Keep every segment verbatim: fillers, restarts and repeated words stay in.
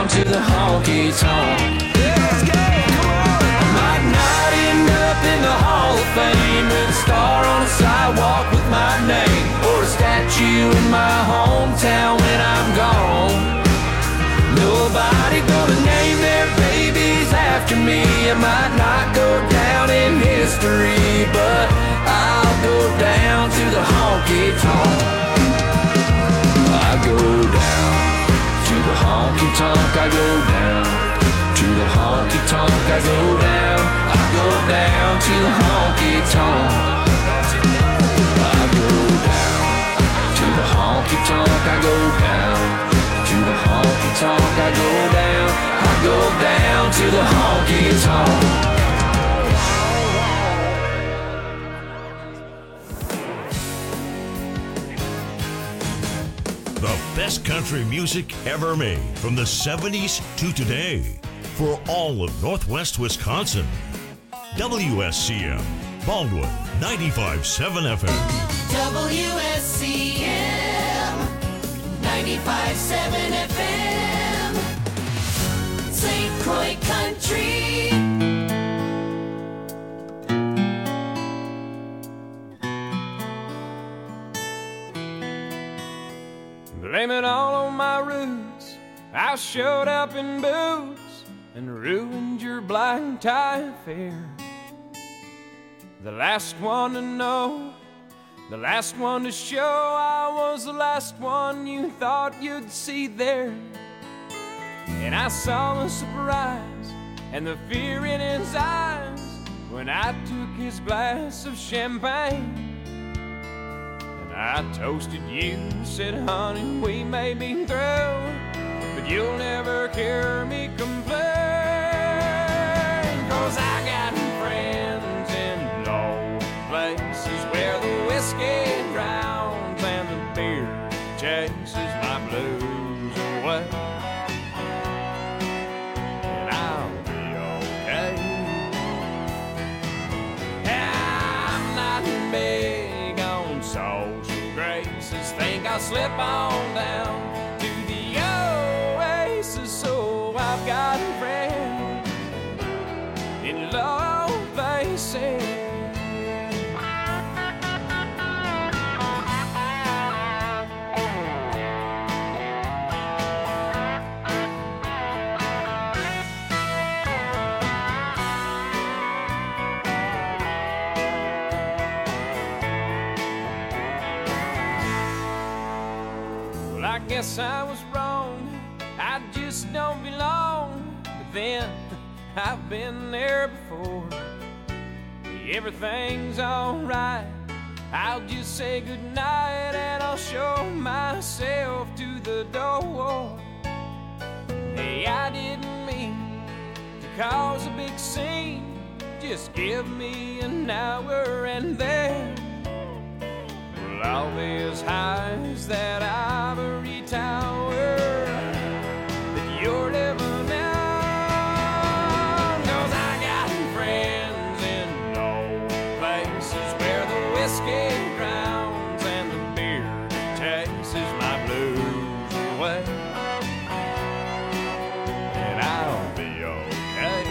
down to the honky tonk. Let's go, come on. I might not end up in the Hall of Fame with a star on a sidewalk with my name, or a statue in my hometown when I'm gone. Nobody gonna name their babies after me. I might not go down in history, but I'll go down to the honky tonk. I go down to the honky tonk. I go down to the honky tonk. I go down. I go down to the honky tonk. I go down to the honky tonk. I go down to the honky tonk. I go down. I go down to the honky tonk. The best country music ever made from the seventies to today for all of Northwest Wisconsin. W S C M, Baldwin, ninety-five point seven F M. W S C M, ninety-five point seven F M. Saint Croix Country. Blame it all on my roots. I showed up in boots and ruined your black tie affair. The last one to know, the last one to show, I was the last one you thought you'd see there. And I saw the surprise and the fear in his eyes when I took his glass of champagne. I toasted you, said, honey, we may be through, but you'll never hear me complain. Cause I got friends in low places where the whiskey drowns and the beer chases my blues away. And I'll be okay. I'm not big on social graces, think I'll slip on down to the oasis. So I've got a friend in low places. I guess I was wrong, I just don't belong. But then, I've been there before. Everything's alright, I'll just say goodnight and I'll show myself to the door. Hey, I didn't mean to cause a big scene, just give me an hour and then all these highs that ivory tower that you're living on. Cause I got friends in low places where the whiskey drowns and the beer chases my blues away. And I'll be okay.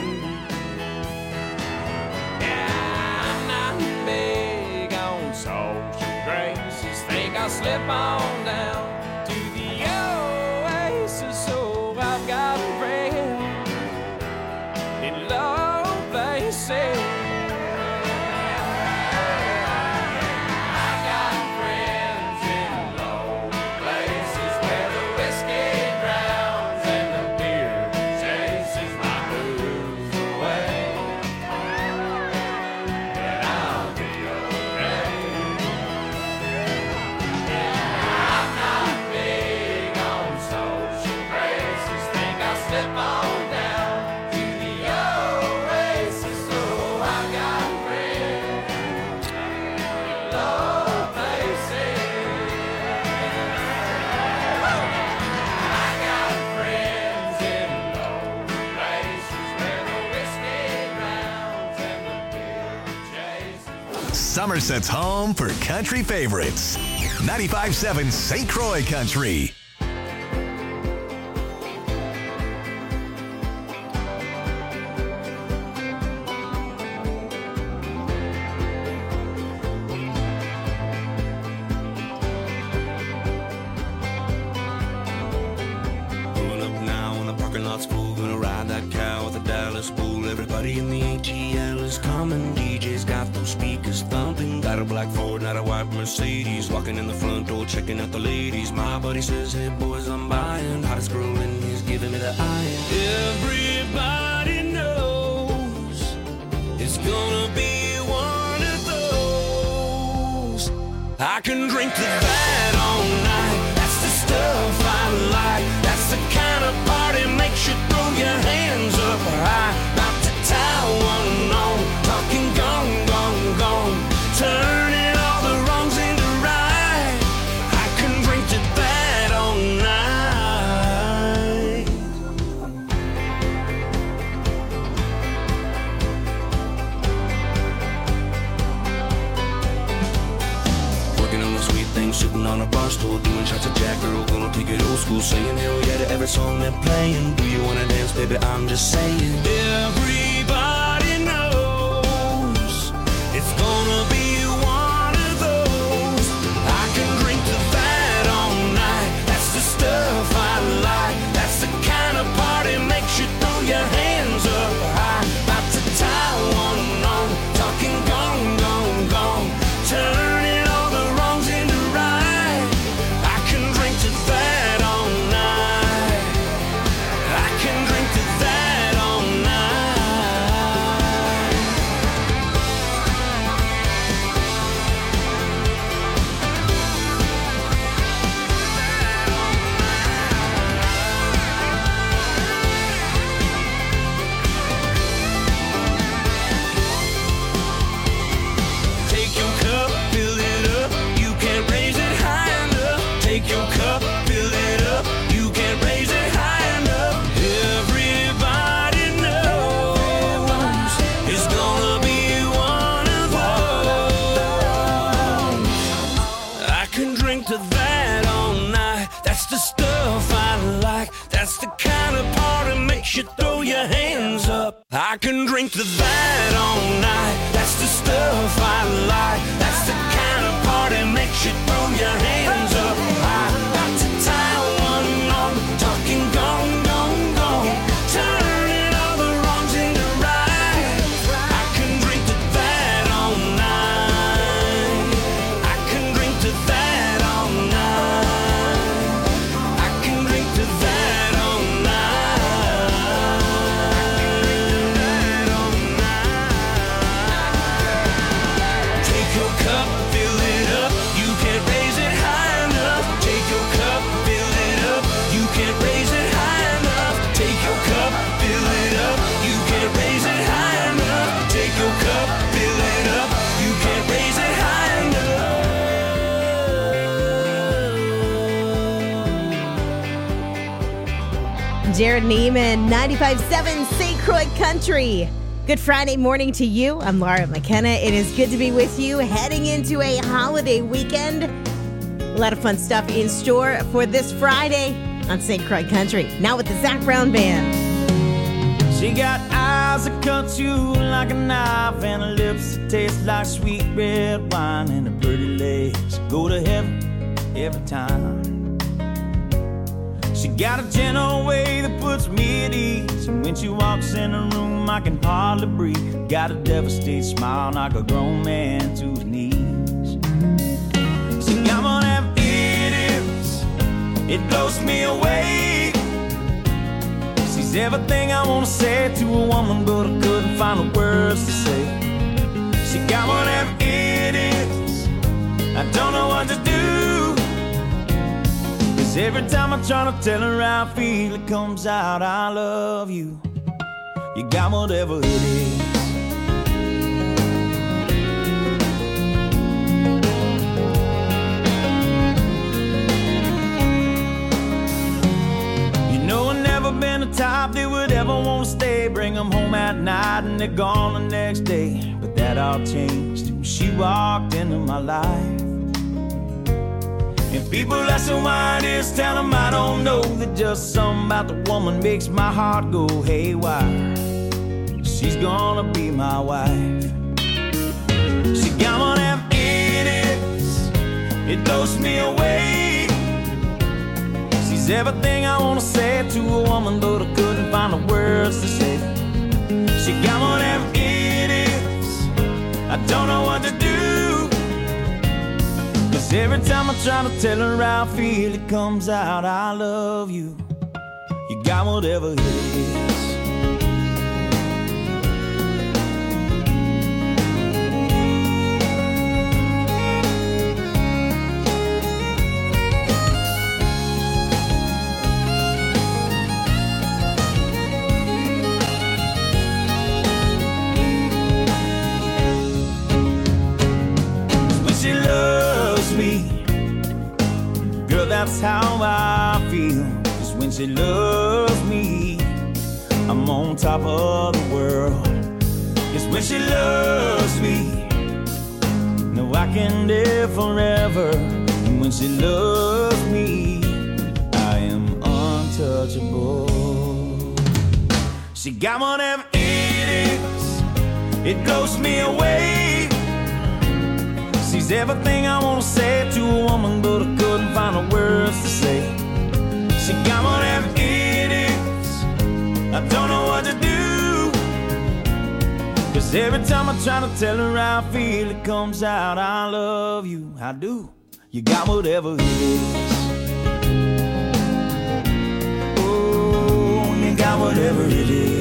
Yeah, I'm not big on social graces, think I'll slip on down to the oasis. So I've got a friend in low places. Somerset's home for country favorites. ninety-five point seven Saint Croix Country. heart's full, gonna ride that cow with a Dallas bull. Everybody in the A T L is coming, D J's got those speakers thumping. Got a black Ford, not a white Mercedes, walking in the front door, checking out the ladies. My buddy says, hey boys, I'm buying. Hottest girl in he's giving me the eye. Everybody knows it's gonna be one of those. I can drink to that all night. That's the stuff I like. That's the kind of party makes you throw your hands up high. About to tie one on, talking gone, gone, gone, turning all the wrongs into right. I can drink to that all night. Working on the sweet thing, sitting on a bar stool, doing shots of Jack, girl, gonna take it old school, saying hell yeah to every song they're playing. Do you wanna dance, baby? I'm just saying. Everybody knows it's gonna be one of those. I can drink to that all night. That's the stuff I like. That's the kind of party makes you throw your hands up high. About to tie one on, talking gone, gone, gone, turning all the wrongs into right. I can drink to that all night. I can drink to that all night. Take your cup, fill it up. You can't raise it high enough. Take your cup, fill it up. You can't raise it high enough. Everybody knows it's gonna be one of those. I can drink to that all night. That's the stuff I like. That's the kind of party makes you throw your hands up. I can drink to that all night. That's the stuff I like. That's the kind of party makes you throw your hands up. I got to tie one on, talking gone, gone, gone, turning all the wrongs into right. I can drink to that all night. I can drink to that all night. I can drink to that all night. All night. Take your cup, fill it up. You can't raise it high enough. Take your cup, fill it up. You can't raise it high enough. Take your cup, fill it up. You can't raise it high enough. Take your cup, fill it up. You can't raise it high enough. Jared Neiman, ninety-five point seven Saint Croix Country. Good Friday morning to you. I'm Laura McKenna. It is good to be with you heading into a holiday weekend. A lot of fun stuff in store for this Friday on Saint Croix Country. Now with the Zach Brown Band. She got eyes that cut you like a knife and her lips that taste like sweet red wine and her pretty legs go to heaven every time. She got a gentle way that puts me at ease, and when she walks in the room I can hardly breathe. Got a devastated smile, knock a grown man to his knees. She got one of them idiots, it blows me away. She's everything I want to say to a woman, but I couldn't find the words to say. She got one of them idiots, I don't know what to do. Cause every time I try to tell her how I feel, it comes out, I love you. You got whatever it is. You know I've never been the type that would ever want to stay. Bring them home at night and they're gone the next day. But that all changed when she walked into my life. And people ask her why it is, tell them I don't know. That just something about the woman makes my heart go haywire. She's gonna be my wife. She got one of them idiots, it blows me away. She's everything I wanna say to a woman, but I couldn't find I'm trying to tell her how I feel, it comes out, I love you. You got whatever it is. That's how I feel. Cause when she loves me, I'm on top of the world. Cause when she loves me, no, I can live forever. And when she loves me, I am untouchable. She got whatever it is, it blows me away. She's everything I wanna say to a woman, but I couldn't find the words to say. She got whatever it is, I don't know what to do. Cause every time I try to tell her how I feel, it comes out, I love you, I do. You got whatever it is. Oh, you got whatever it is.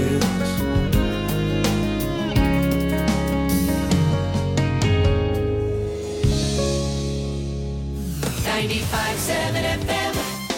ninety-five seven F M.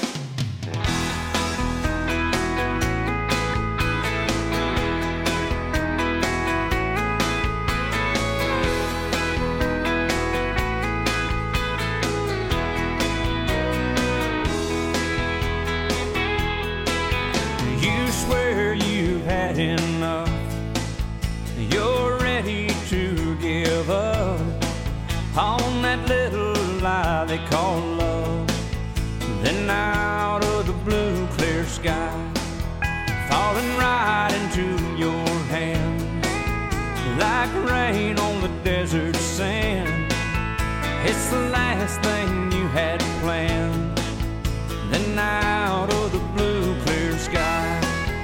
You swear you've had enough, you're ready to give up on that little lie they call love. Then out of the blue clear sky, falling right into your hands, like rain on the desert sand. It's the last thing you had planned. Then out of the blue clear sky,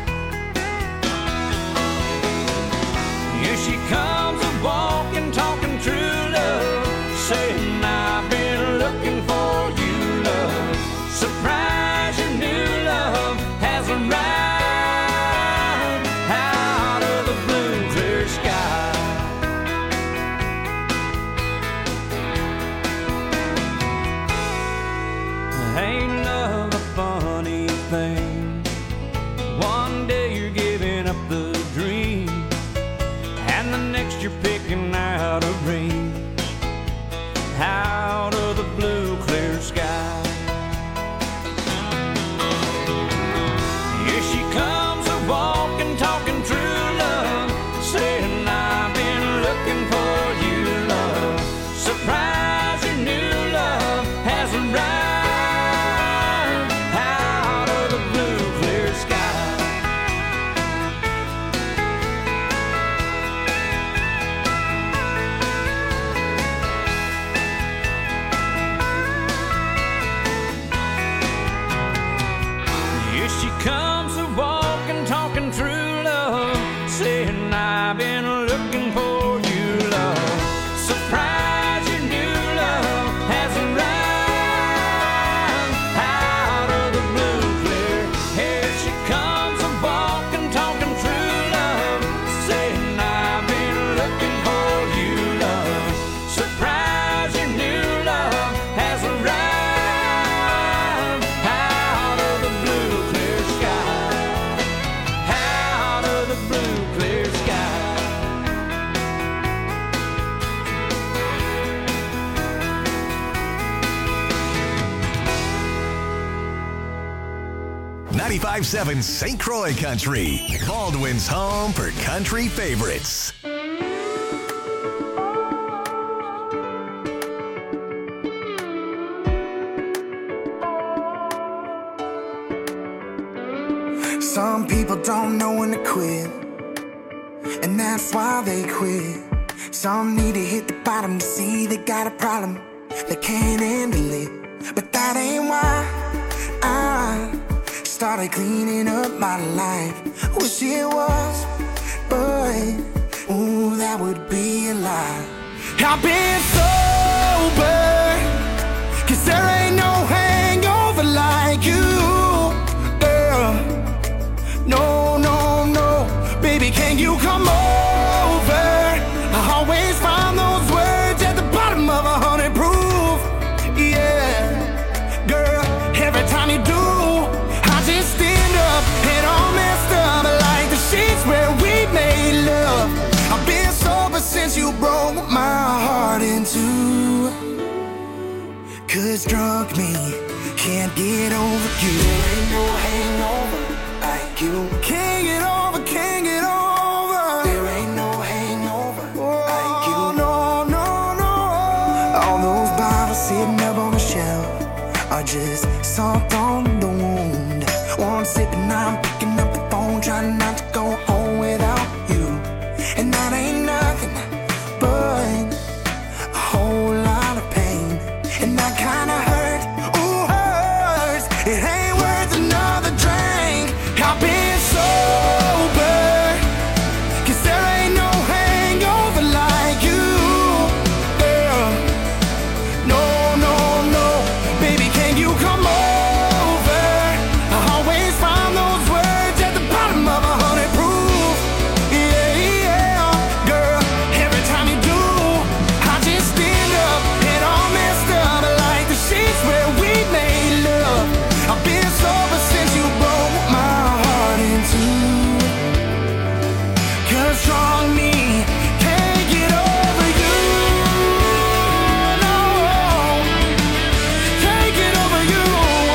here she comes a-walking, talking true love, saying I've been looking for you, love. Surprise, your new love has arrived out of the blue clear sky. Ain't love a funny thing? One day you're giving up the dream, and the next you're picking out a ring out of the blue clear sky. Here she comes a-walking, talking true love, saying I've been looking for you, love. Surprise, your new love has arrived out of the blue clear sky. She comes a-walking, talking true love, saying I've been looking for you, love. Surprise, your new love has arrived out of the blue clear. Here she comes a-walking, talking true love, saying I've been looking for you, love. Surprise, your new love has arrived out of the blue clear sky, out of the blue clear sky. ninety-five seven Saint Croix Country, Baldwin's home for country favorites. Some people don't know when to quit, and that's why they quit. Some need to hit the bottom to see they got a problem, they can't handle it. But that ain't why I started cleaning up my life. Wish it was, but ooh, that would be a lie. I've been sober, cause there just drug me. Can't get over you. There ain't no hangover like you. Can't get over, can't get over. There ain't no hangover like you. No, no, no. All those bottles sitting up on the shelf are just salt on the wound. One sip and I'm picking up the phone, trying not to go home without you. And that ain't nothing but a whole lot of pain. And that kinda hurt, ooh hurts. It ain't worth another drink. I've been sober, 'cause there ain't no hangover like you, girl. No, no, no, baby, can you come over? I always find those words at the bottom of a hundred proof. Yeah, yeah, girl, every time you do, I just stand up and all messed up like the sheets where we made love. I've been sober since you broke my heart in two. 'Cause strong me can't get over you. No, can't get over you.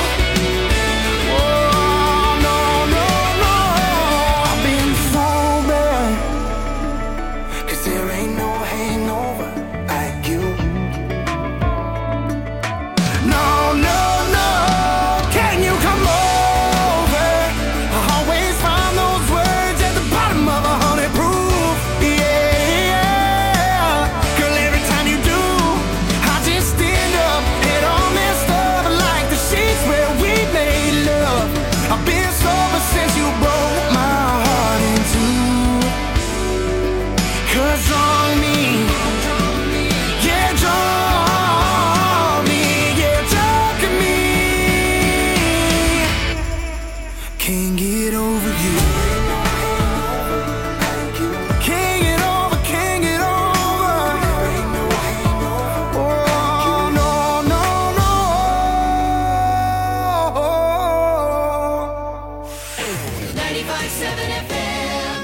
Oh, no, no, no. I've been sober, 'cause there ain't no hangover like you. No, no, no. Can you come over? I always find those words at the bottom of a hundred proof. Yeah, girl, every time you do, I just stand up and all messed up like the sheets where we made love. I've been sober since you broke my heart in two. 'Cause wrong me, yeah, drunk me, yeah, drunk me. Can't get over you. Can't get over, can't get over. Oh, no, no, no. ninety-five seven F M.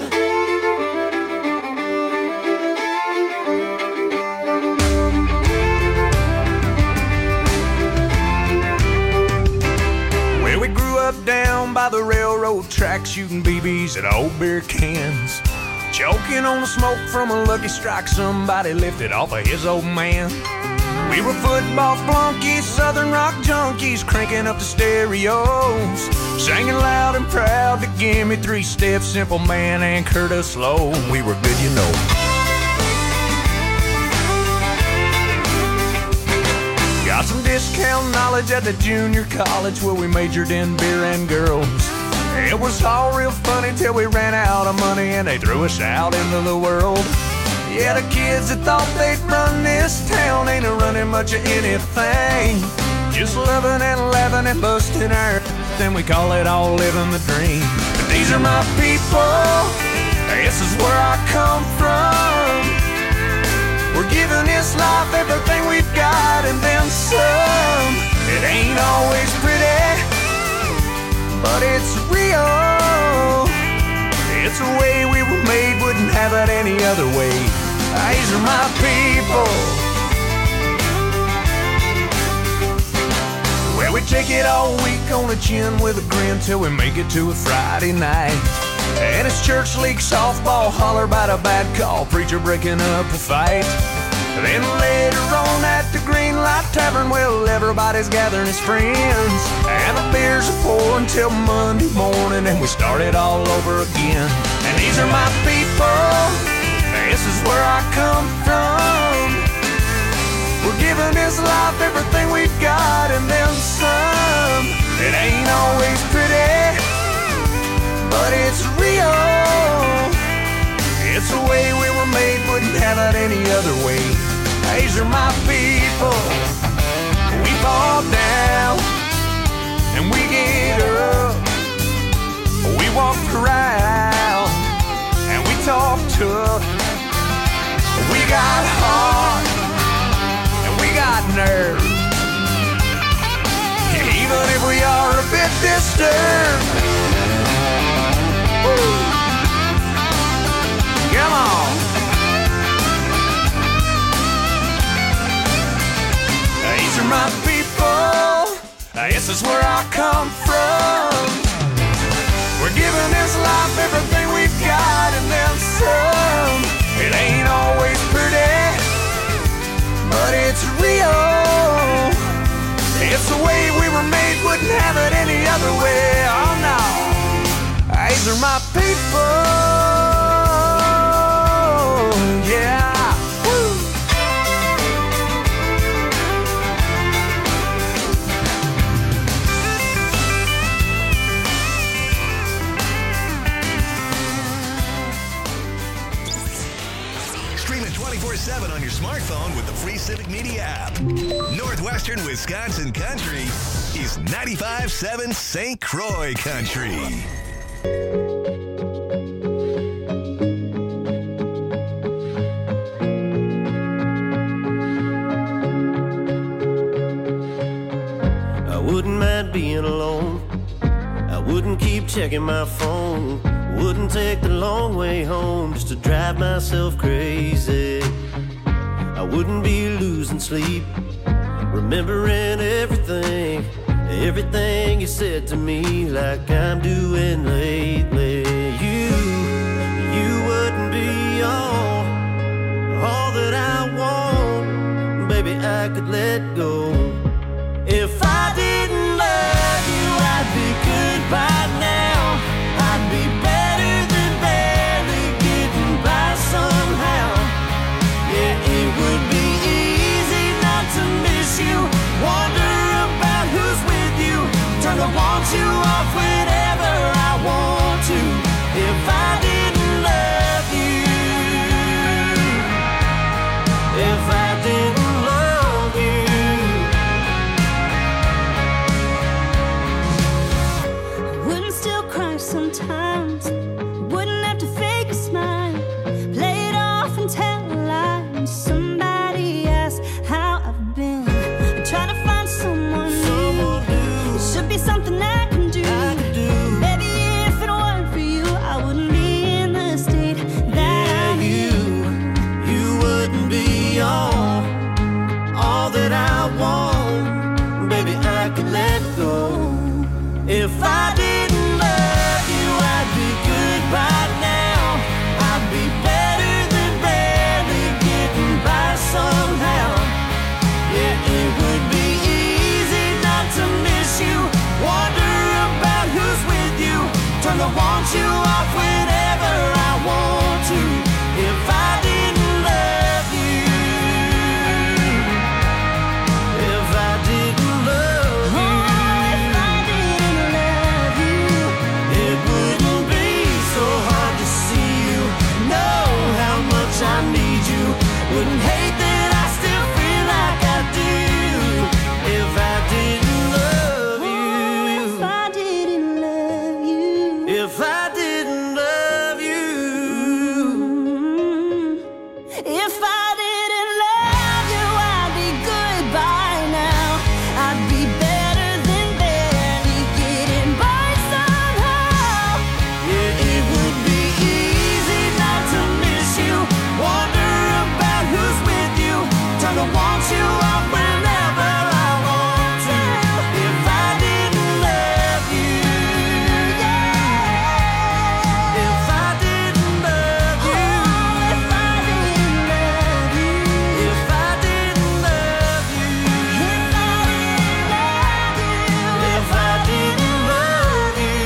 Well, we grew up down by the railroad track, shooting B Bs at old beer cans. Choking on the smoke from a Lucky Strike somebody lifted off of his old man. We were football flunkies, southern rock junkies, cranking up the stereos, singing loud and proud to give me three steps, Simple Man and Curtis Low. We were good, you know. Got some discount knowledge at the junior college where we majored in beer and girls. It was all real funny till we ran out of money and they threw us out into the world. Yeah, the kids that thought they'd run this town ain't a running much of anything. Just loving and laughing and busting our then we call it all living the dream. But these are my people, this is where I come from. We're giving this life everything we've got and then some. It ain't always pretty, but it's real. It's the way we were made, wouldn't have it any other way. These are my people. Well, we take it all week on the chin with a grin till we make it to a Friday night. And it's church league softball, holler about a bad call, preacher breaking up a fight. Then later on at the Green Light Tavern, well, everybody's gathering as friends. And the beers are pouring till Monday morning, and we start it all over again. And these are my people, this is where I come from. We're giving this life everything we've got and then some. It ain't always pretty, but it's real. It's the way we were made, wouldn't have it any other way. These are my people. We fall down and we get up. We walk around and we talk tough. We got heart and we got nerve. Even if we are a bit disturbed. Woo. Come on. These are my people. This is where I come from. We're giving this life everything we've got and then some. It ain't always pretty, but it's real. It's the way we were made, wouldn't have it any other way. Oh no, these are my people. Yeah. twenty-four seven on your smartphone with the free Civic Media app. Northwestern Wisconsin Country is ninety-five point seven Saint Croix Country. I wouldn't mind being alone. I wouldn't keep checking my phone. Wouldn't take the long way home just to drive myself crazy. I wouldn't be losing sleep, remembering everything, everything you said to me, like I'm doing lately. You, you wouldn't be all, all that I want. Baby, I could let go. If I didn't love you, I'd be good by now. I'd be better than barely getting by somehow. Yeah, it would be easy not to miss you. Wonder about who's with you. Turn the want you off whenever I want to. If I didn't love you, if I didn't love you, I wouldn't still cry sometimes. Wouldn't have to fake a smile, play it off and tell a lie. When somebody asks how I've been, I'm trying to find someone new. It should be something I can do. I can do. Baby, if it weren't for you, I wouldn't be in the state that I'm in. You wouldn't be all, all that I want. Baby, I could let go. If I didn't love you, I'd be good by now. I'd be better than barely getting by somehow. Yeah, it would be easy not to miss you. Wonder about who's with you. Turn the want you off whenever I want to. If I didn't love you, if I didn't love you, if I didn't love you, it wouldn't be so hard to see you. Know how much I need you. Wouldn't hate that I still feel like I do. If I didn't love you, if I didn't love you, if I didn't love you, if I didn't love you, I'd be good by now. I'd be better than barely getting by somehow. Yeah, it would be easy not to miss you. Wonder about who's with you. Turn to want you off whenever I want to. If I didn't love you, yeah. If I didn't love you, if I didn't love you, if I didn't love you, if I didn't love you,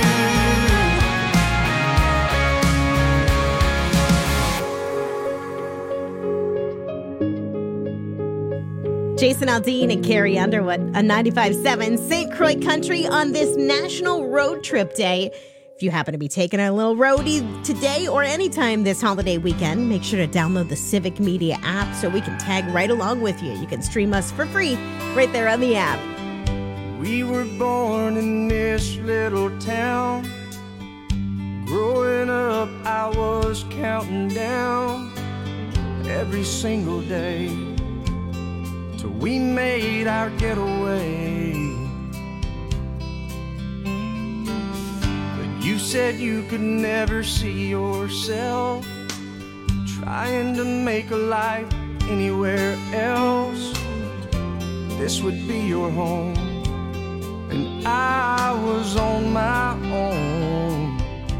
Jason Aldean and Carrie Underwood on ninety-five point seven Saint Croix Country on this National Road Trip Day. If you happen to be taking a little roadie today or anytime this holiday weekend, make sure to download the Civic Media app so we can tag right along with you. You can stream us for free right there on the app. We were born in this little town. Growing up, I was counting down every single day till we made our getaway. But you said you could never see yourself trying to make a life anywhere else. This would be your home, and I was on my own.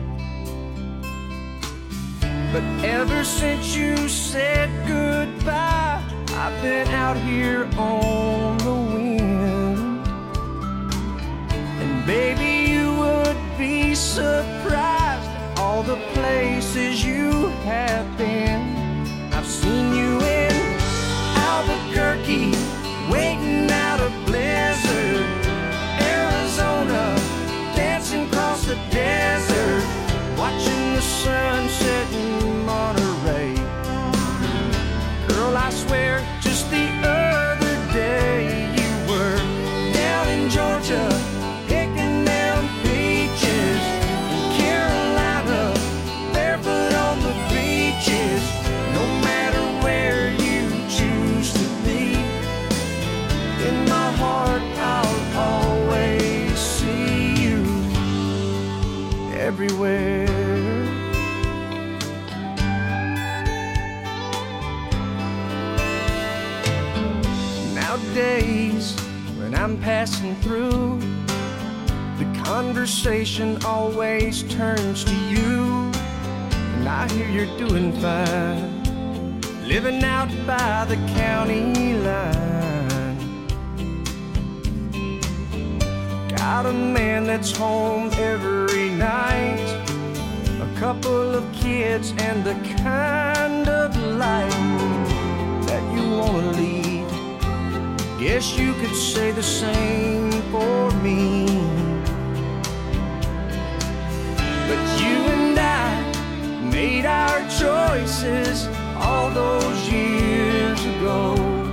But ever since you said goodbye, I've been out here on the wind. And baby, you would be surprised at all the places you have been. I've seen you in Albuquerque, waiting out a blizzard, Arizona, dancing across the desert, watching the sunset in Monterey. Girl, I swear, just the other day you were down in Georgia, picking down peaches, in Carolina, barefoot on the beaches. No matter where you choose to be, in my heart I'll always see you everywhere. Nowadays, when I'm passing through, the conversation always turns to you. And I hear you're doing fine, living out by the county line. Got a man that's home every night, a couple of kids, and the kind of life that you wanna lead. Guess you could say the same for me. But you and I made our choices all those years ago.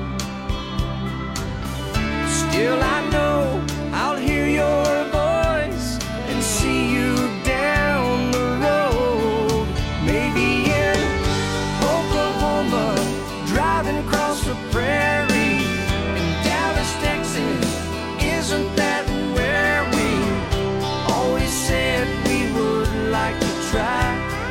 Still I know I'll hear your voice and see you down the road. Maybe in Oklahoma, driving across the prairie. In Dallas, Texas, isn't that where we always said we would like to try?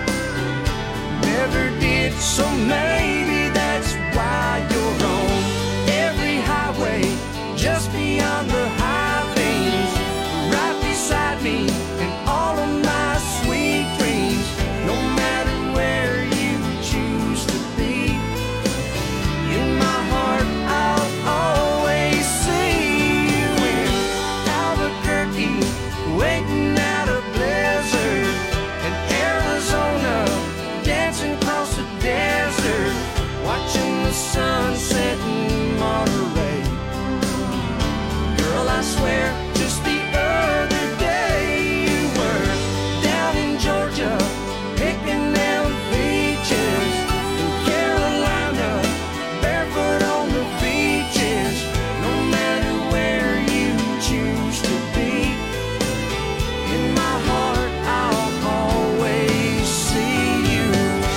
Never did, so maybe that's why you're on every highway, just beyond the high things, right beside me in all of my sweet dreams. No matter where you choose to be, in my heart I'll always see you in Albuquerque, waiting out a blizzard, in Arizona, dancing across the desert, watching the sunset in Monterey. Girl, I swear, just the other day you were down in Georgia, picking down peaches, in Carolina, barefoot on the beaches. No matter where you choose to be, in my heart I'll always see you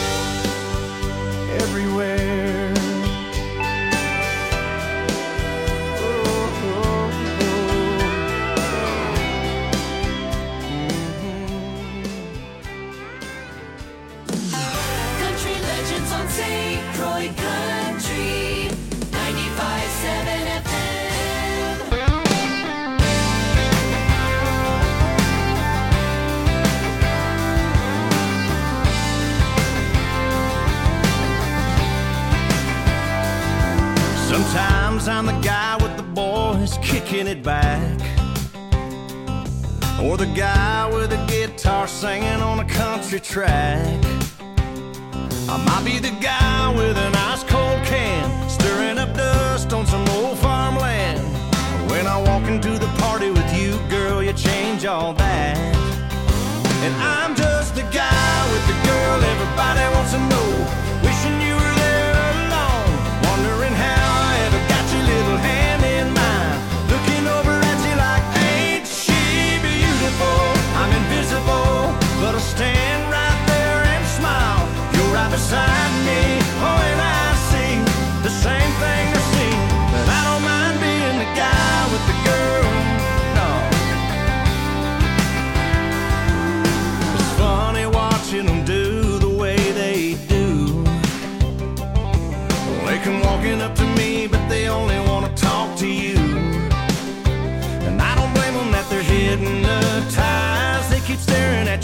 everywhere. Oh, oh, Country legends on Saint Croix Country. ninety-five point seven F M. Sometimes I'm the guy with the boys kicking it back, or the guy with a guitar singing on a country track. I might be the guy with an ice cold can, stirring up dust on some old farmland. When I walk into the party with you, girl, you change all that. And I'm just the guy with the girl everybody wants to know, wishing you were there alone, wondering how I ever got your little hand in mine, looking over at you like, ain't she beautiful? I'm invisible, but I'll stand right there and smile. You're right beside me, oh, and I see the same thing I see. But I don't mind being the guy with the girl, no.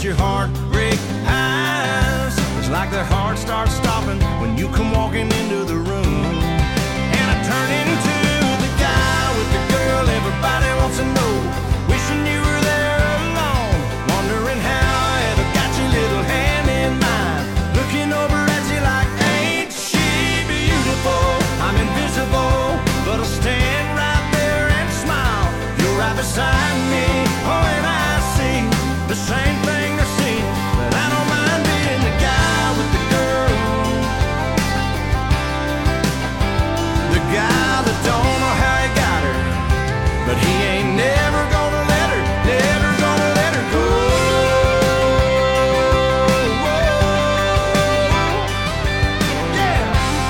your heart break eyes. It's like their heart starts stopping when you come walking into the room. And I turn into the guy with the girl everybody wants to know. Wishing you were there alone, wondering how I ever got your little hand in mine. Looking over at you like, ain't she beautiful? I'm invisible, but I'll stand right there and smile. You're right beside me, oh, and I see the same thing they're seeing. But I don't mind being the guy with the girl, the guy that don't know how he got her, but he ain't never gonna let her, never gonna let her go. Yeah.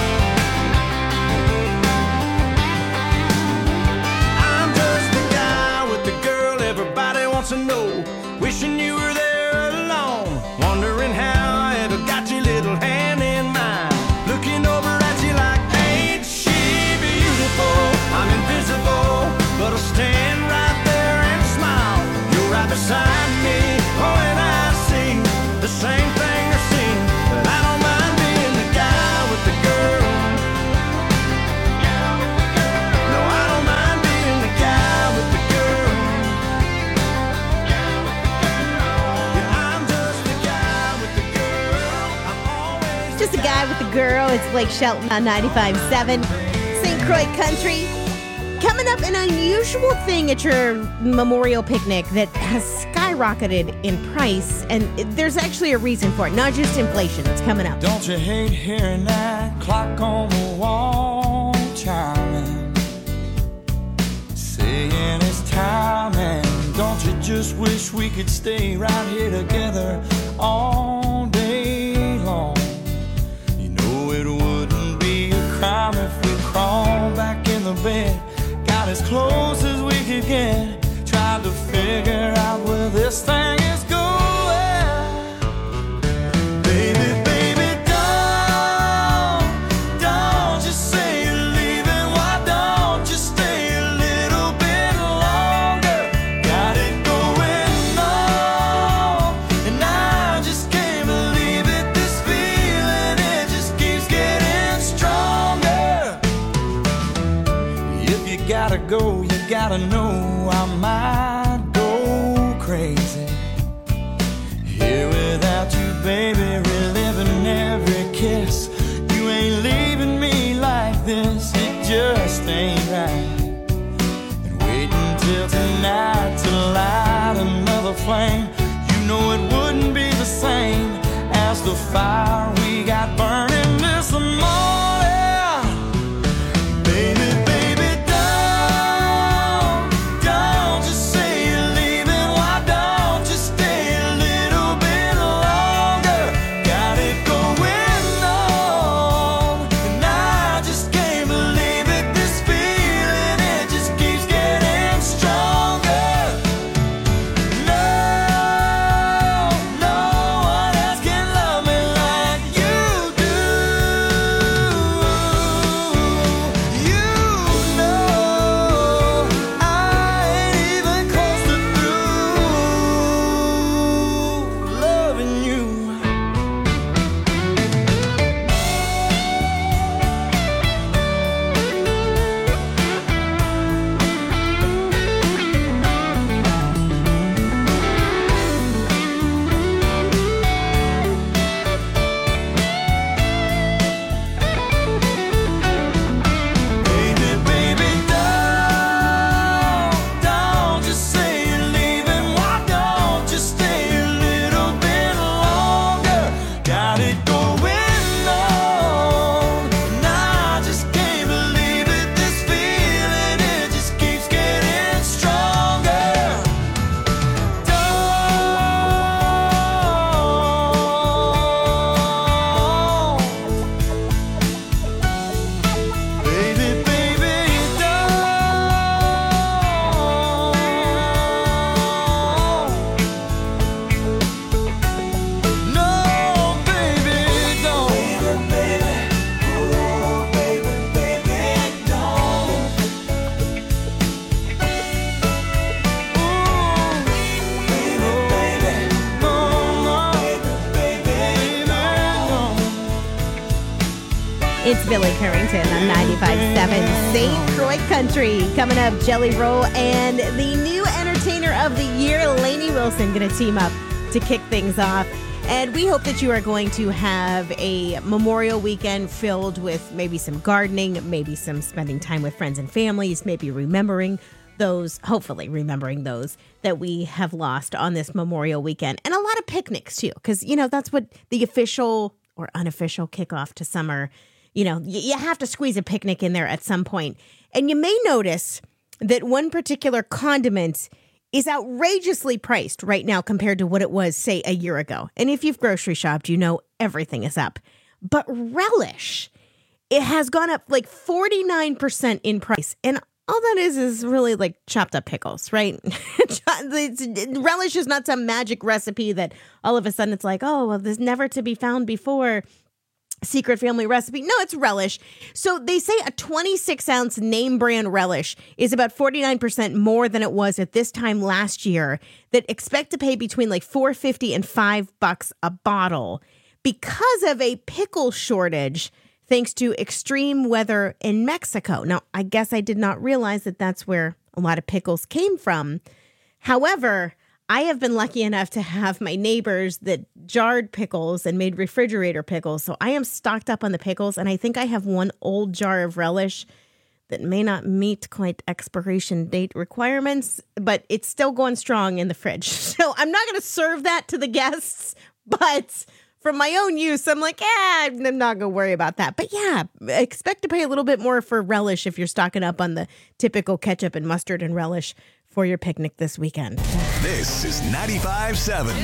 I'm just the guy with the girl everybody wants to know. Wishing you were there alone, wondering how I ever got your little hand in mine. Looking over at you like, ain't she beautiful? I'm invisible, but I'll stand right there and smile. You're right beside me, oh, and I see the same thing they're seeing. But I don't mind being the guy with the girl. No, I don't mind being the guy with the girl. Yeah, I'm just the guy with the girl. I'm always Just a guy with the girl. It's Blake Shelton on ninety-five point seven Saint Croix Country. Coming up, an unusual thing at your memorial picnic that has skyrocketed in price, and there's actually a reason for it, not just inflation. It's coming up. Don't you hate hearing that clock on the wall chiming, saying it's time? And don't you just wish we could stay right here together all day long? You know it wouldn't be a crime if we crawled back in the bed, got as close as we could get, tried to figure out where this thing is going. Baby, baby, don't, don't just say you're leaving. Why don't you stay a little bit longer? Got it going on, and I just can't believe it. This feeling, it just keeps getting stronger. If you gotta go, you gotta know I might go crazy. Here without you, baby, reliving every kiss. You ain't leaving me like this, it just ain't right. And waiting till tonight to light another flame, you know it wouldn't be the same as the fire we got burning this morning. Baby, baby, don't, don't just say you're leaving. Why don't you stay a little bit longer? Got it going on, and I just can't believe it. This feeling, it just keeps getting stronger. No, no one else can love me like you. It's Billy Currington on ninety-five point seven Saint Croix Country. Coming up, Jelly Roll and the new entertainer of the year, Lainey Wilson, going to team up to kick things off. And we hope that you are going to have a Memorial weekend filled with maybe some gardening, maybe some spending time with friends and families, maybe remembering those, hopefully remembering those that we have lost on this Memorial weekend. And a lot of picnics, too, because, you know, that's what the official or unofficial kickoff to summer, you know, you have to squeeze a picnic in there at some point. And you may notice that one particular condiment is outrageously priced right now compared to what it was, say, a year ago. And if you've grocery shopped, you know everything is up. But relish, it has gone up like forty-nine percent in price. And all that is is really like chopped up pickles, right? Relish is not some magic recipe that all of a sudden it's like, oh, well, there's never to be found before secret family recipe. No, it's relish. So they say a twenty-six ounce name brand relish is about forty-nine percent more than it was at this time last year, that expect to pay between like four fifty and five bucks a bottle because of a pickle shortage thanks to extreme weather in Mexico. Now, I guess I did not realize that that's where a lot of pickles came from. However, I have been lucky enough to have my neighbors that jarred pickles and made refrigerator pickles. So I am stocked up on the pickles, and I think I have one old jar of relish that may not meet quite expiration date requirements, but it's still going strong in the fridge. So I'm not going to serve that to the guests, but for my own use, I'm like, eh, I'm not going to worry about that. But yeah, expect to pay a little bit more for relish if you're stocking up on the typical ketchup and mustard and relish for your picnic this weekend. This is ninety-five point seven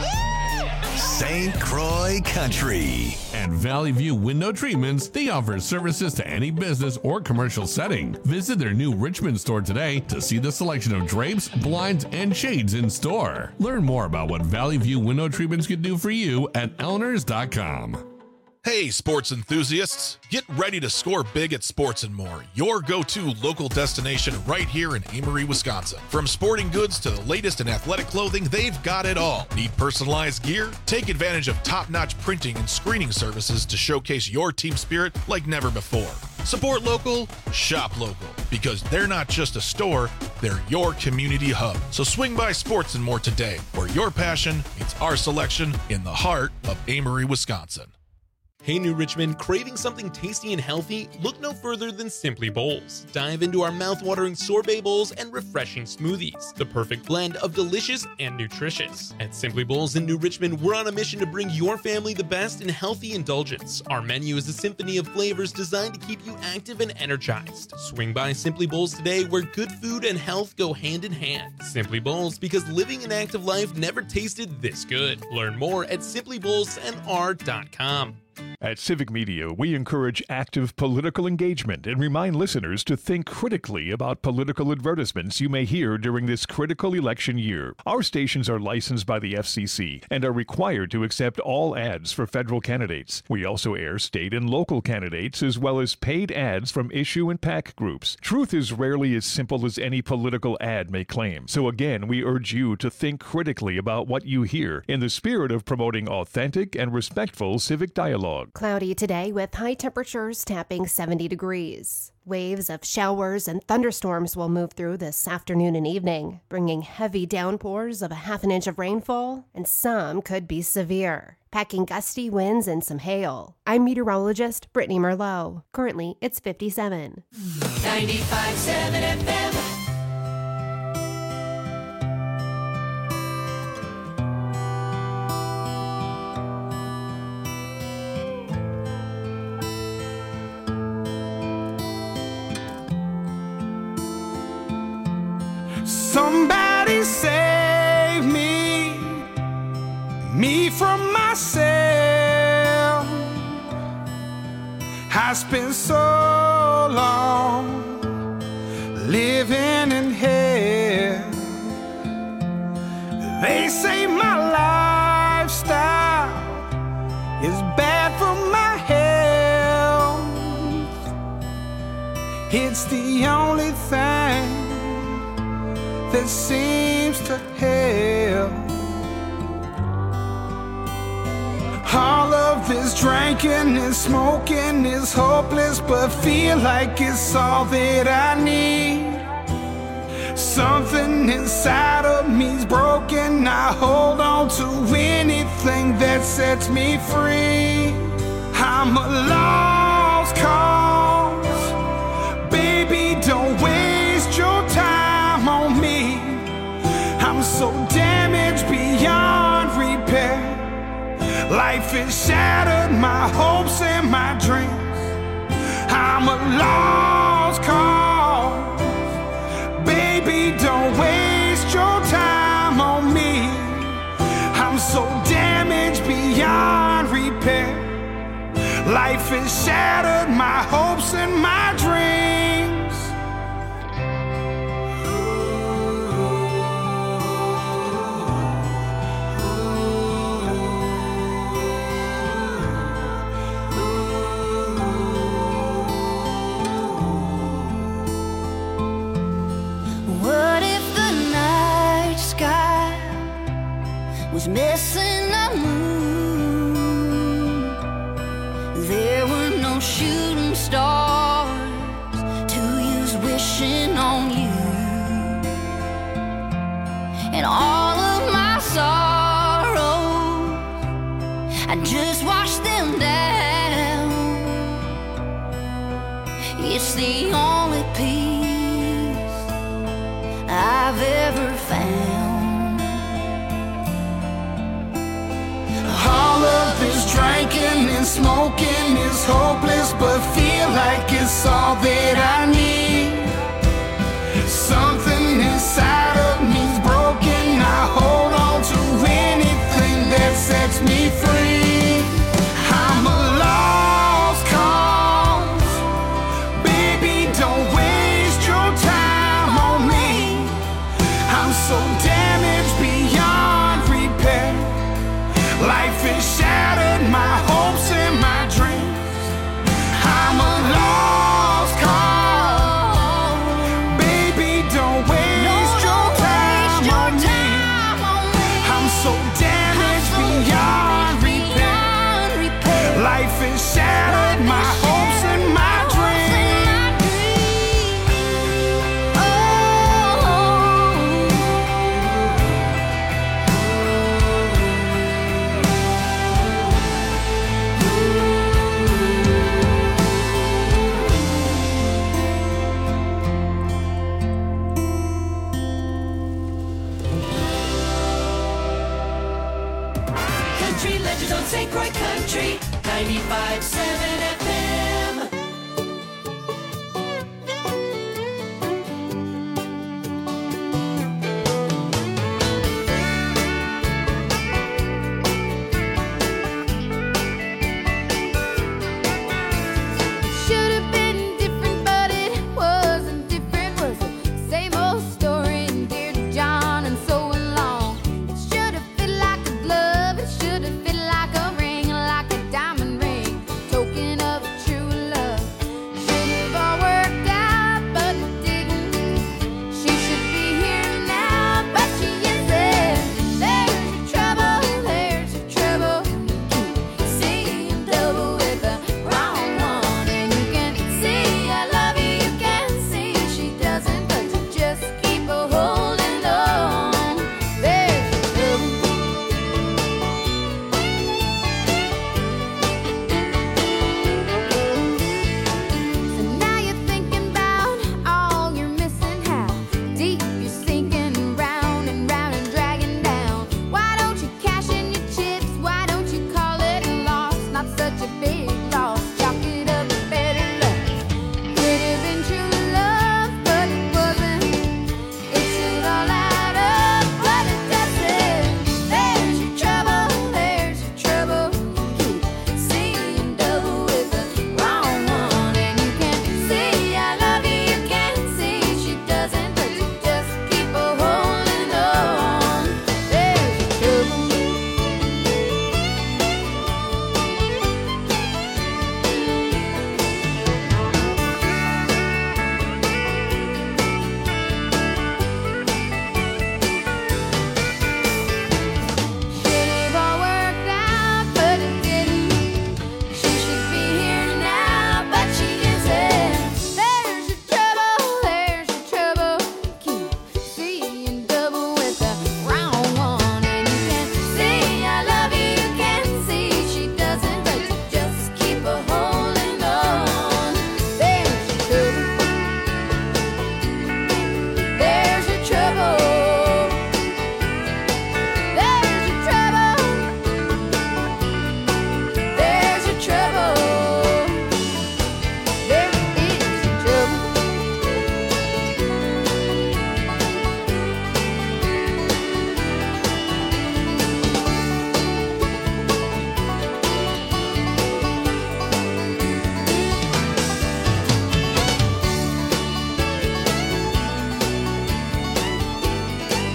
Saint Croix Country. At Valley View Window Treatments, they offer services to any business or commercial setting. Visit their new Richmond store today to see the selection of drapes, blinds, and shades in store. Learn more about what Valley View Window Treatments can do for you at Elners dot com. Hey, sports enthusiasts! Get ready to score big at Sports and More, your go-to local destination right here in Amory, Wisconsin. From sporting goods to the latest in athletic clothing, they've got it all. Need personalized gear? Take advantage of top-notch printing and screening services to showcase your team spirit like never before. Support local, shop local, because they're not just a store, they're your community hub. So swing by Sports and More today, where your passion meets our selection in the heart of Amory, Wisconsin. Hey New Richmond, craving something tasty and healthy? Look no further than Simply Bowls. Dive into our mouth-watering sorbet bowls and refreshing smoothies, the perfect blend of delicious and nutritious. At Simply Bowls in New Richmond, we're on a mission to bring your family the best in healthy indulgence. Our menu is a symphony of flavors designed to keep you active and energized. Swing by Simply Bowls today, where good food and health go hand in hand. Simply Bowls, because living an active life never tasted this good. Learn more at simply bowls n r dot com. At Civic Media, we encourage active political engagement and remind listeners to think critically about political advertisements you may hear during this critical election year. Our stations are licensed by the F C C and are required to accept all ads for federal candidates. We also air state and local candidates as well as paid ads from issue and PAC groups. Truth is rarely as simple as any political ad may claim. So again, we urge you to think critically about what you hear in the spirit of promoting authentic and respectful civic dialogue. Cloudy today with high temperatures tapping seventy degrees. Waves of showers and thunderstorms will move through this afternoon and evening, bringing heavy downpours of a half an inch of rainfall, and some could be severe, packing gusty winds and some hail. I'm meteorologist Brittany Merlot. Currently, it's fifty-seven. ninety-five point seven F M. Somebody save me, me from myself. I spent so long living in hell. They say my lifestyle is bad for my health. It's the only thing that seems to help. All of this drinking and smoking is hopeless, but feel like it's all that I need. Something inside of me's broken. I hold on to anything that sets me free. I'm a lost cause. Baby, don't waste your time on me. I'm so damaged beyond repair. Life has shattered my hopes and my dreams. I'm a lost cause. Baby, don't waste your time on me. I'm so damaged beyond repair. Life has shattered my hopes and my dreams. What if the night sky was missing a moon? There were no shooting stars to use wishing on you. And all of my sorrows, I just washed them down. It's the only peace I've ever found. All of this drinking and smoking is hopeless, but feel like it's all that I need. Something inside of me's broken. I hold on to anything that sets me free. I'm a lost cause. Baby, don't waste your time on me. I'm so damaged beyond repair. Life has shattered my hopes and my dreams. I'm a lost cause. Baby, don't waste your time on me. I'm so damaged beyond repair. Life has shattered my hopes and my dreams. Country legends on Saint Croix Country ninety-five point seven F M. Should have been different, but it wasn't different. Was the same old story, and dear to John, and so along. It should have fit like a glove. It should have fit like a ring, like a diamond ring. Token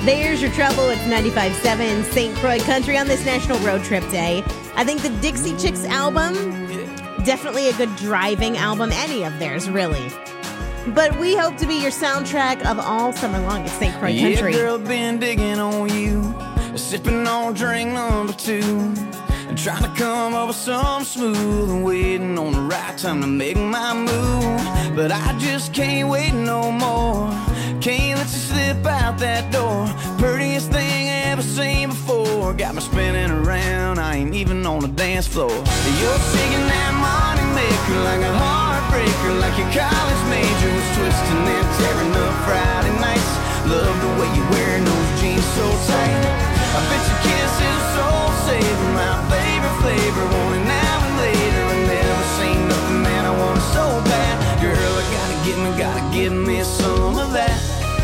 There's Your Trouble. It's ninety-five point seven Saint Croix Country on this National Road Trip Day. I think the Dixie Chicks album, definitely a good driving album. Any of theirs, really. But we hope to be your soundtrack of all summer long at Saint Croix Country. Yeah, girl, been digging on you, sipping on drink number two, and trying to come up with something smooth and waiting on the right time to make my move. But I just can't wait no more. Can't let you slip out that door. Prettiest thing I ever seen before. Got me spinning around, I ain't even on the dance floor. You're singing that money maker like a heartbreaker, like your college major was twisting and tearing up Friday nights. Love the way you wearing those jeans so tight. I bet your kiss is a soul saver, my favorite flavor. Want it now and later. I never seen nothing that I want so bad. Girl, I gotta get me, gotta get me some of that.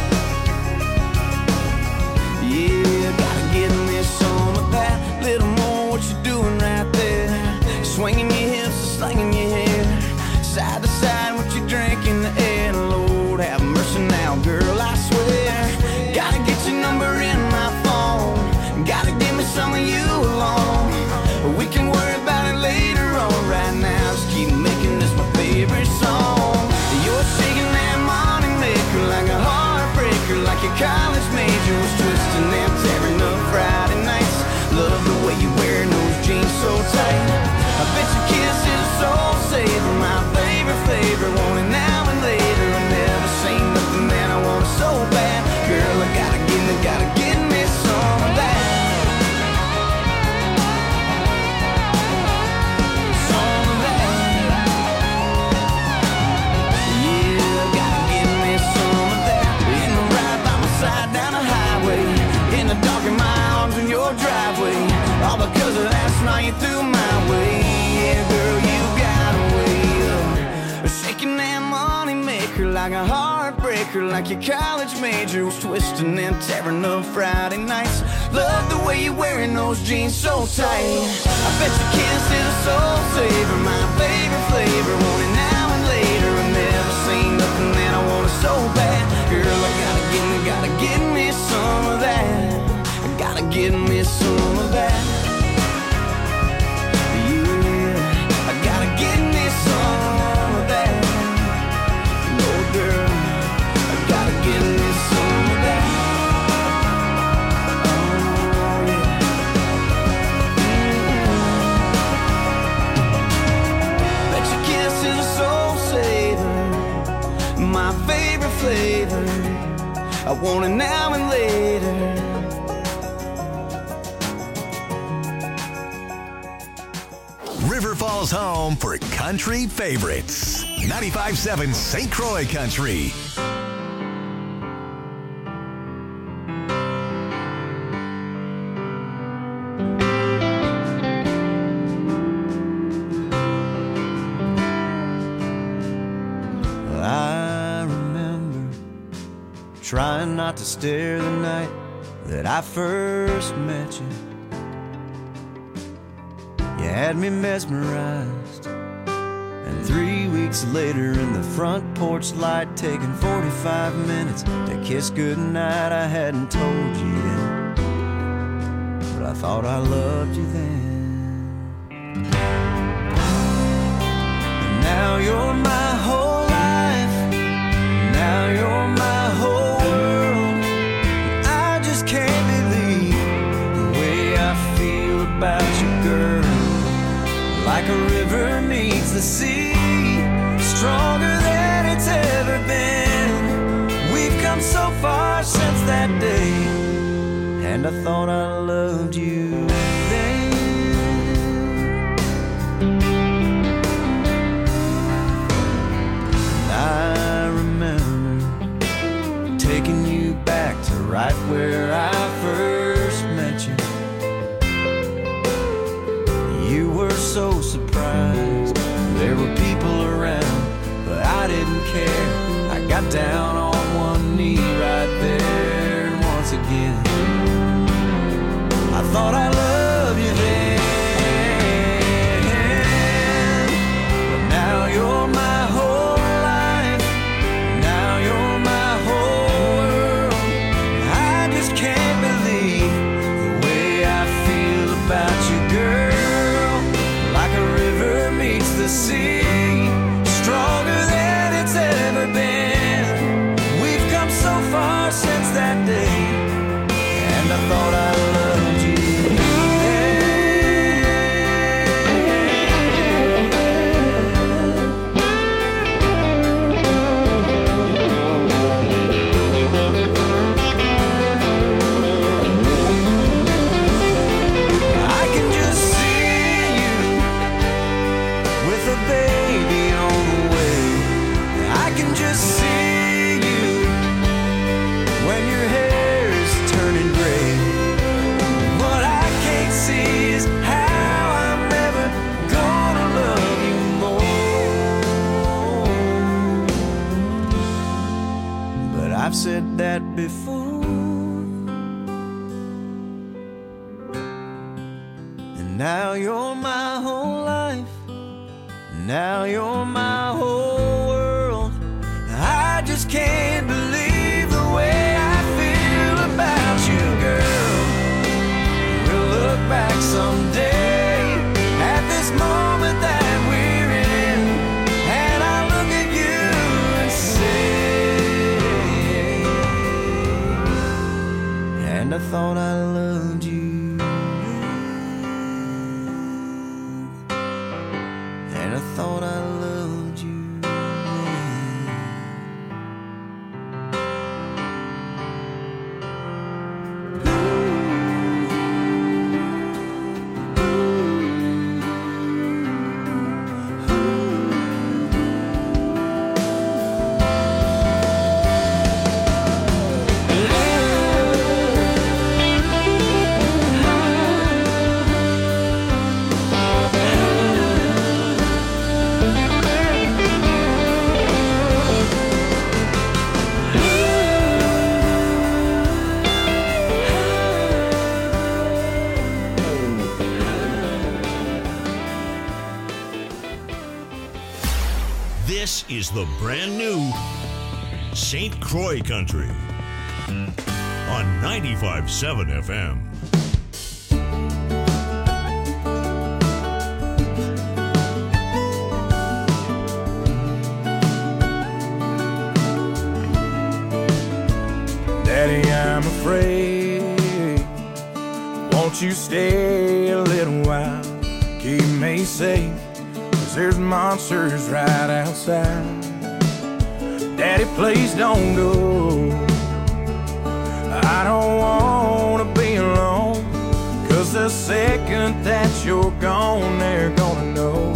Yeah, gotta get me some of that. Little more what you doing right there. Swinging your hips and slinging your hair. Side to side, what you drink in the air. Lord, have mercy now, girl, I swear. Gotta get your number in my phone. Gotta give me some of you alone. We can worry about it later on. Right now, just keep making this my favorite song. You're shaking that money maker like a heartbreaker, like your college major was twisting and tearing up Friday nights. Love the way you wearing those jeans so tight. I bet your kiss is a soul saver, my favorite flavor. Want it now and later. I never seen nothing that I want so bad. Girl, I gotta get me, gotta get me some of that. Some of that. Yeah, gotta get me some of that. In the ride by my side down the highway, in the dark in my arms in your driveway. All because of last night you threw my way. Yeah, girl, you got a way of shaking that money maker like a heartbreaker, like your college major was twisting and tearing up Friday nights. Love the way you're wearing those jeans so tight. I bet your kiss is a soul saver, my favorite flavor. Want it now and later. I've never seen nothing that I want so bad. Girl, I gotta get me, gotta get me some of that. I gotta get me some of that. Flavor. I want it now and later. River Falls home for country favorites. ninety-five point seven Saint Croix Country. Trying not to stare the night that I first met you. You had me mesmerized. And three weeks later in the front porch light, taking forty-five minutes to kiss goodnight, I hadn't told you yet, but I thought I loved you then. And now you're my whole life. Now you're my whole about you, girl. Like a river meets the sea, stronger than it's ever been. We've come so far since that day, and I thought I loved you then. And I remember taking you back to right where I first met you. You were so surprised. There were people around, but I didn't care. I got down on one knee right there, and once again I thought I loved you then. But now you're my whole life. Now you're my whole world. I just can't sea, stronger than it's ever been. We've come so far since that day, and I thought I loved you. I've said that before, and now you're my whole life, now you're my whole world. I just can't believe the way I feel about you, girl. We'll look back someday at this moment that we're in, and I'll look at you and say, and I thought I loved you, and I thought I loved you. This is the brand new Saint Croix Country on ninety-five point seven F M. Daddy, I'm afraid. Won't you stay a little while? Keep me safe, 'cause there's monsters right outside. Daddy, please don't go. I don't wanna be alone, 'cause the second that you're gone, they're gonna know.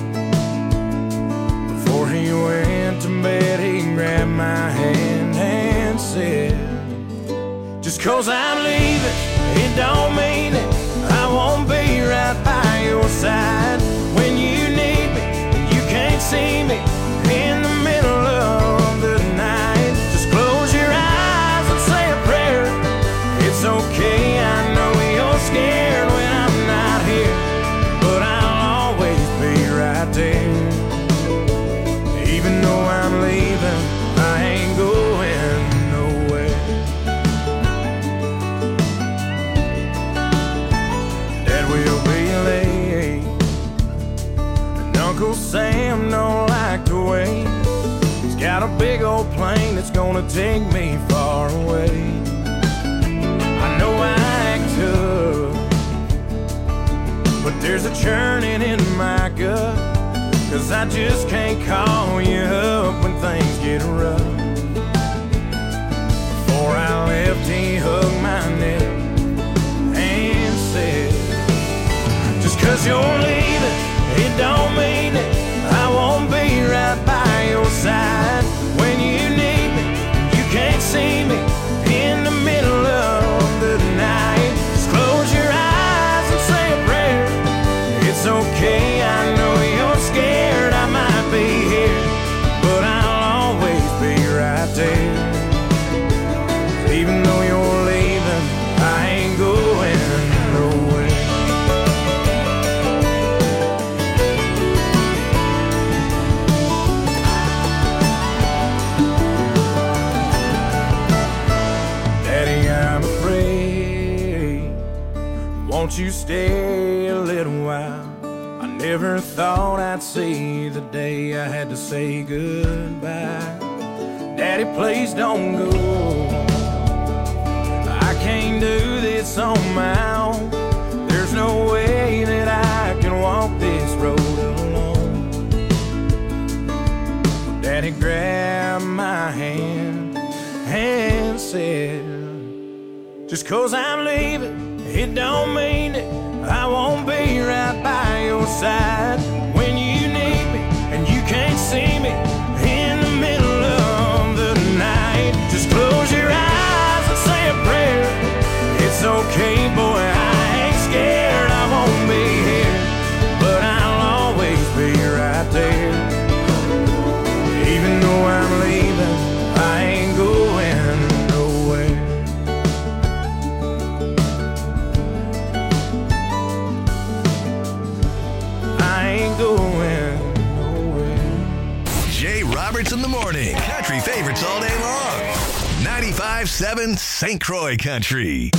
Before he went to bed, he grabbed my hand and said, just 'cause I'm leaving, it don't mean it. I won't be right by your side. When you need me, you can't see me in the middle of the night. Just close your eyes and say a prayer. It's okay, I know you're scared when I'm not here, but I'll always be right there. Even though I'm leaving, I ain't going nowhere. Dad will be late, and Uncle Sam don't like to wait. He's got a big old plane that's gonna take me far away. I know I act tough, but there's a churning in my gut, 'cause I just can't call you up when things get rough. Before I left, he hugged my neck and said, just 'cause you're leaving, it don't mean it. I won't be right by your side. When you need me, you can't see me in the middle of the night. Just close your eyes and say a prayer. It's okay, I know you're scared, I might be here, but I'll always be right there. Even though you're leaving, I ain't going nowhere. Daddy, I'm afraid. Won't you stay a little while? I Never thought I'd see the day I had to say goodbye. Daddy, please don't go. I can't do this on my own. There's no way that I can walk this road alone. Daddy grabbed my hand and said, just 'cause I'm leaving, it don't mean that I won't be right by your side when you need me and you can't see me in the middle of the night. Just close your eyes and say a prayer. It's okay, boy, I ain't scared. I won't be here, but I'll always be right there. Even though I'm leaving, I ain't going nowhere. Going nowhere. Jay Roberts in the morning. Country favorites all day long. ninety-five seven Saint Croix Country.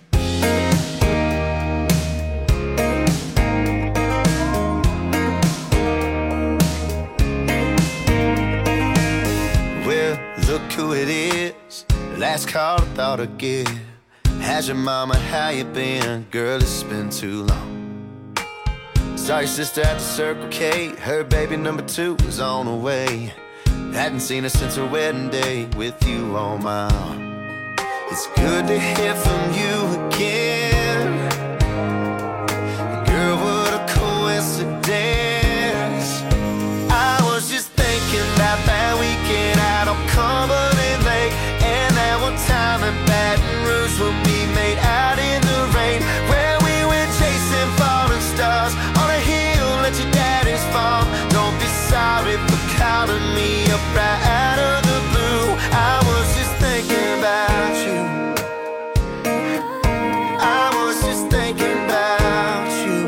Well, look who it is. Last call I thought I'd give. How's your mama? How you been? Girl, it's been too long. Saw your sister at the Circle K. Her baby number two was on the way. Hadn't seen her since her wedding day with you on my arm. It's good to hear from you again. Girl, what a coincidence. I was just thinking about that weekend out on Cumberland Lake, and that one time in Baton Rouge when we made out in the rain, where we went chasing falling stars on a hill at your daddy's farm. Don't be sorry for calling me up right out of the blue. I was just thinking about you. I was just thinking about you.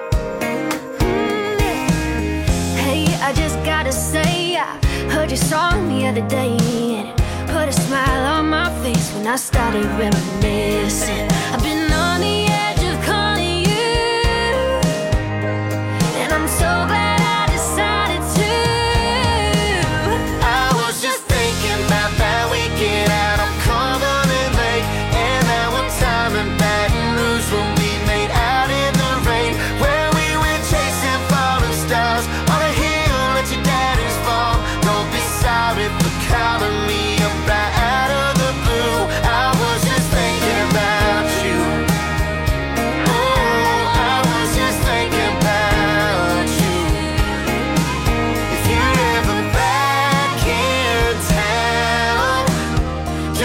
Hey, I just gotta say, I heard your song the other day, and it put a smile on my face when I started reminiscing. I've been on the